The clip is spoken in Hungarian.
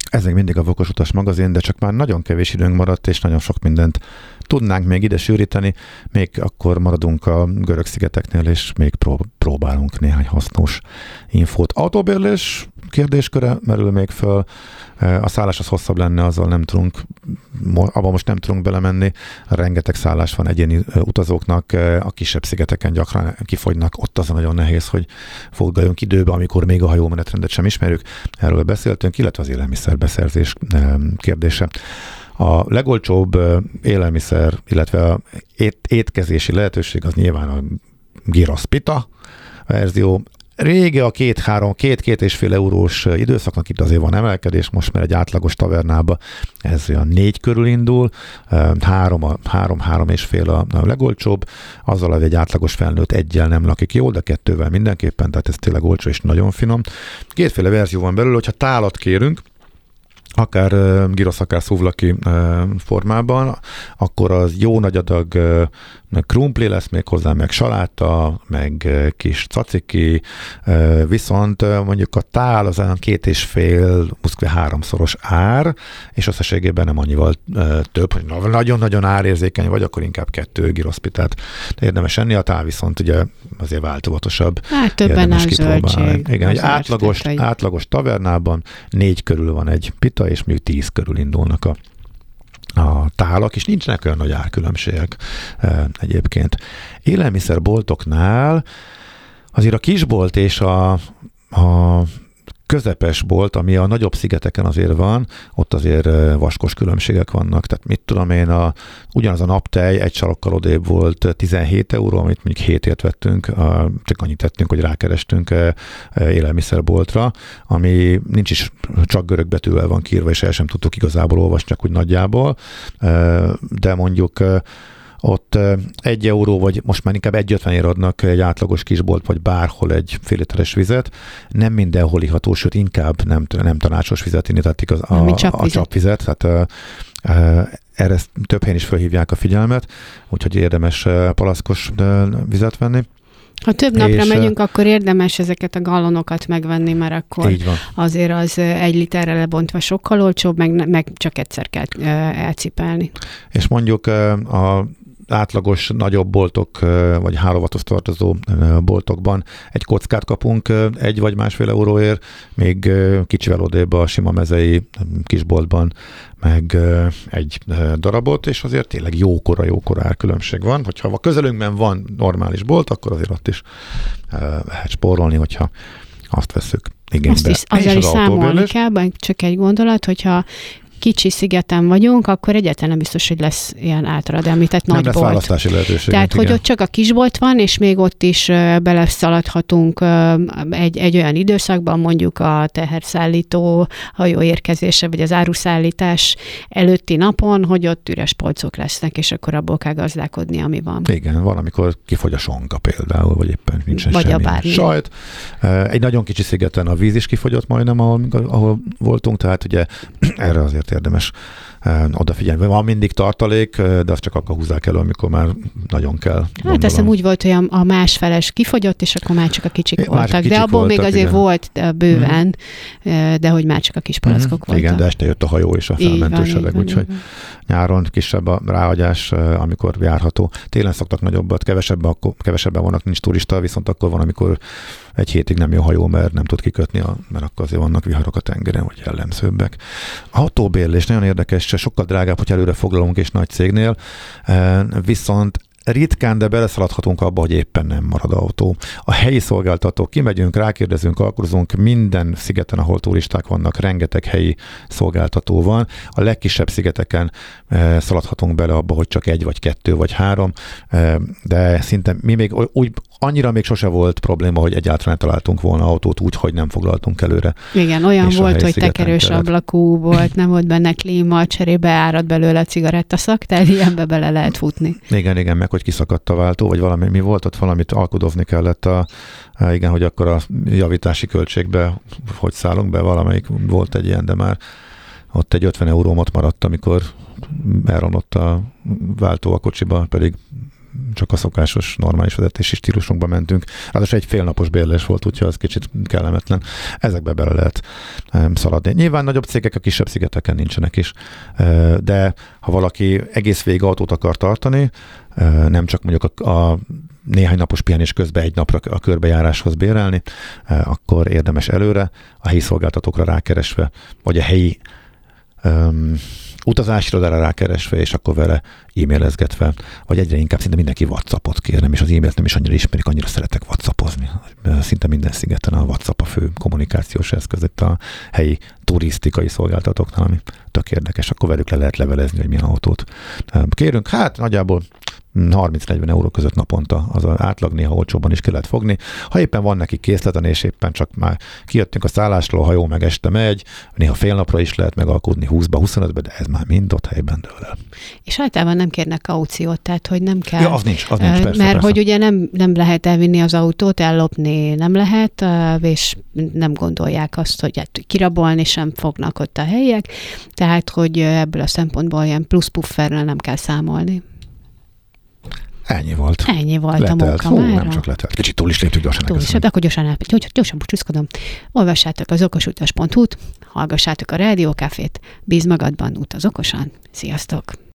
Ez még mindig a Vokosutas magazin, de csak már nagyon kevés időnk maradt, és nagyon sok mindent tudnánk még ide sűríteni, még akkor maradunk a Görög-szigeteknél, és még próbálunk néhány hasznos infót. Autóbérlés kérdésköre merül még föl, a szállás az hosszabb lenne, azzal nem tudunk, abban most nem tudunk belemenni, rengeteg szállás van egyéni utazóknak, a kisebb szigeteken gyakran kifogynak, ott az nagyon nehéz, hogy fogaljunk időbe, amikor még a hajómenetrendet sem ismerjük, erről beszéltünk, illetve az élelmiszerbeszerzés kérdése. A legolcsóbb élelmiszer, illetve a étkezési lehetőség az nyilván a gyrosz pita verzió. Régi a 2-2,5 eurós időszaknak itt azért van emelkedés, most már egy átlagos tavernába ez olyan 4 körül indul, 3,5 a legolcsóbb, azzal, hogy egy átlagos felnőtt egyel nem lakik jól, de 2-vel mindenképpen, tehát ez tényleg olcsó és nagyon finom. Kétféle verzió van belőle, hogyha tálat kérünk, akár gyrosz, akár szuvlaki formában, akkor az jó nagy adag krumpli lesz még hozzá, meg saláta, meg kis caciki, viszont mondjuk a tál az olyan 2,5-3-szoros ár, és összességében nem annyival több, hogy nagyon-nagyon árérzékeny vagy, akkor inkább 2 gyroszpitát érdemes enni, a tál viszont ugye azért változatosabb. Hát többen áll zöldség. Igen, egy átlagos tavernában 4 körül van egy pita, és mondjuk 10 körül indulnak a tálak, és nincsenek olyan nagy árkülönbségek egyébként. Élelmiszerboltoknál azért a kisbolt és a közepes bolt, ami a nagyobb szigeteken azért van, ott azért vaskos különbségek vannak. Tehát mit tudom én, ugyanaz a naptej egy sarokkal odébb volt 17 euró, amit mondjuk 7-ért vettünk, csak annyit tettünk, hogy rákerestünk élelmiszerboltra, ami nincs is csak görög betűvel van kiírva, és el sem tudtuk igazából olvasni, csak úgy nagyjából, de mondjuk ott 1 euró, vagy most már inkább 1,50-ért adnak egy átlagos kisbolt, vagy bárhol egy fél literes vizet. Nem mindenhol iható, sőt inkább nem tanácsos vizet inni, tehát a csapvizet. Tehát erre több helyen is felhívják a figyelmet, úgyhogy érdemes palaszkos vizet venni. Ha több napra megyünk, akkor érdemes ezeket a gallonokat megvenni, mert akkor azért az 1 literre lebontva sokkal olcsóbb, meg csak egyszer kell elcipelni. És mondjuk a átlagos nagyobb boltok, vagy hálóvathoz tartozó boltokban egy kockát kapunk 1 vagy 1,5 euróért, még kicsivel odébb a sima mezei kisboltban meg egy darabot, és azért tényleg jókora árkülönbség van. Hogyha a közelünkben van normális bolt, akkor azért ott is lehet spórolni, hogyha azt veszük igénybe. Azzal is számolni kell, csak egy gondolat, hogyha kicsi szigeten vagyunk, akkor egyáltalán nem biztos, hogy lesz ilyen általad említett nagy bolt. Nem lesz választási lehetőség. Tehát, hogy ott csak a kisbolt van, és még ott is beleszaladhatunk egy olyan időszakban, mondjuk a teherszállító hajó érkezése, vagy az áruszállítás előtti napon, hogy ott üres polcok lesznek, és akkor abból kell gazdálkodni, ami van. Igen, van, amikor kifogy a sonka például, vagy éppen nincsen vagy semmi sajt. Egy nagyon kicsi szigeten a víz is kifogyott majdnem, ahol voltunk, tehát ugye erre azért érdemes odafigyelni. Van mindig tartalék, de azt csak akkor húzzák elő, amikor már nagyon kell. Hát azt úgy volt, hogy a másfeles kifogyott, és akkor már csak a kicsik voltak. De abból még azért igen. Volt bőven, de hogy már csak a kis palackok voltak. Igen, de este jött a hajó és a felmentősereg, úgyhogy nyáron kisebb a ráhagyás, amikor járható. Télen szoktak nagyobbat, kevesebben vannak, nincs turista, viszont akkor van, amikor egy hétig nem jó hajó, mert nem tud kikötni, mert akkor azért vannak viharok a tengeren, vagy jellemzőbbek. A autóbérlés nagyon érdekes, sokkal drágább, hogy előre foglalunk és nagy cégnél, viszont ritkán, de beleszaladhatunk abba, hogy éppen nem marad autó. A helyi szolgáltatók, kimegyünk, rákérdezünk, alkudozunk, minden szigeten, ahol turisták vannak, rengeteg helyi szolgáltató van. A legkisebb szigeteken szaladhatunk bele abba, hogy csak 1 vagy 2 vagy 3, de szinte mi még úgy annyira még sose volt probléma, hogy egyáltalán találtunk volna autót úgy, hogy nem foglaltunk előre. Igen, olyan volt, hogy tekerős ablakú volt, nem volt benne klíma, cserébe árad belőle a cigarettaszak, tehát ilyenbe bele lehet futni. Igen, meg hogy kiszakadt a váltó, vagy valami, mi volt ott, valamit alkudozni kellett igen, hogy akkor a javítási költségbe hogy szállunk be, valamelyik volt egy ilyen, de már ott egy 50 eurómat maradt, amikor elromlott a váltó a kocsiba, pedig csak a szokásos, normális vezetési stílusunkba mentünk. Ráadásul egy félnapos bérlés volt, úgyhogy az kicsit kellemetlen. Ezekbe bele lehet szaladni. Nyilván nagyobb cégek a kisebb szigeteken nincsenek is, de ha valaki egész végig autót akar tartani, nem csak mondjuk a néhány napos pihenés közben egy napra a körbejáráshoz bérelni, akkor érdemes előre a helyi szolgáltatókra rákeresve, vagy a helyi utazásirodára rákeresve, és akkor vele e-mailezgetve, vagy egyre inkább szinte mindenki WhatsAppot kér, nem is az e-mailt nem is annyira ismerik, annyira szeretek WhatsAppozni. Szinte minden szigeten a WhatsApp a fő kommunikációs eszköz itt a helyi turisztikai szolgáltatóknál, ami tök érdekes, akkor velük le lehet levelezni, hogy milyen autót kérünk. Hát nagyjából 30-40 euró között naponta az átlag, néha olcsóban is ki lehet fogni. Ha éppen van neki készleten, és éppen csak már kijöttünk a szállásról, ha jó, meg este megy, néha fél napra is lehet megalkudni 20-ba, 25-be, de ez már mind ott helyben dől el. És általában nem kérnek kauciót, tehát hogy nem kell. Ja, az nincs, persze. Mert persze. hogy ugye nem lehet elvinni az autót, ellopni nem lehet, és nem gondolják azt, hogy kirabolni sem fognak ott a helyiek, tehát hogy ebből a szempontból ilyen plusz pufferrel nem kell számolni. Ennyi volt. Ennyi volt letelt. a munka mára. Nem csak letelt. Kicsit túl is léptük gyorsan. Akkor gyorsan búcsúzkodom. Olvassátok az okosutas.hu-t, hallgassátok a Rádiókafét, bíz magadban, utaz okosan. Sziasztok!